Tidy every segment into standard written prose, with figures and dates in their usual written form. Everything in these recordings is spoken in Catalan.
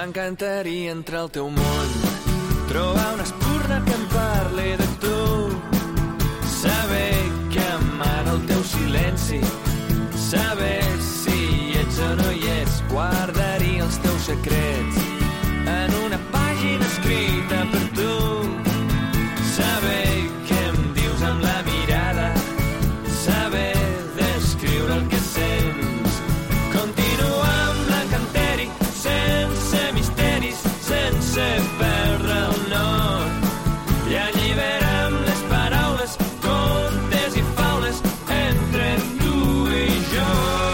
M'encantaria entrar al teu món, trobar una espurna que em parli de tu, saber que emana el teu silenci, saber si hi ets o no hi ets, guardaria els teus secrets en una pàgina escrita per tu, saber què em dius amb la mirada, saber descriure el que sents, continuar amb l'encanteri sense misteris, sense perdre el nord i alliberar amb les paraules contes i faules entre tu i jo.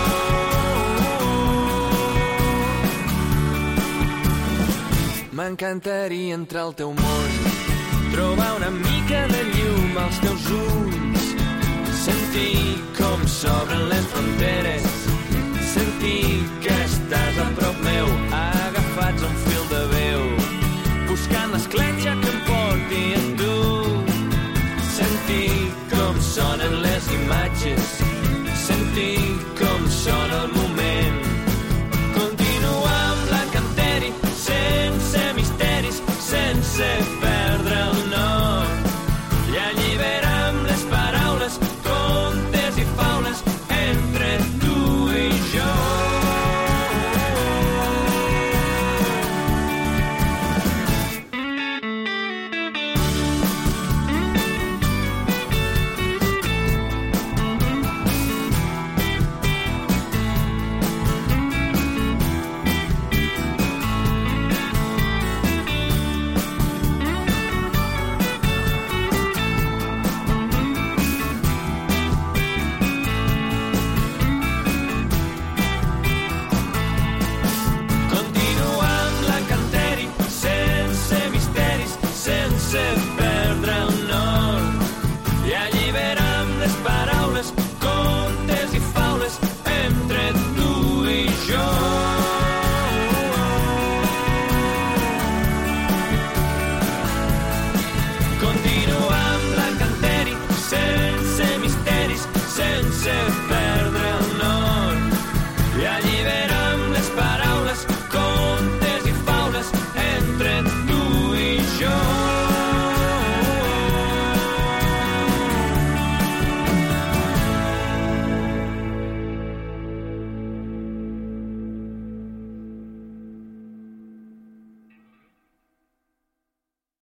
M'encantaria entrar al teu món, trobar una mica de llum als teus ulls, sentir com s'obren les fronteres, sentir que estàs a prop meu, agafats a un fil de veu, buscant l'escletxa que em porti a tu, sentir com sonen les imatges, sentir com sona el